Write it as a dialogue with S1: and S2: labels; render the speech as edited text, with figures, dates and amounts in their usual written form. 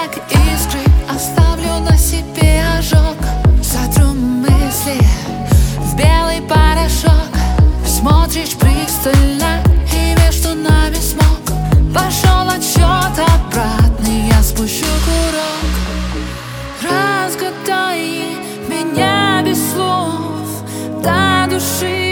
S1: как искры, оставлю на себе ожог. Сотру мысли в белый порошок. Смотришь пристально, и между нами смог. Пошел отсчет обратный, я спущу курок. Разгадай меня без слов до души.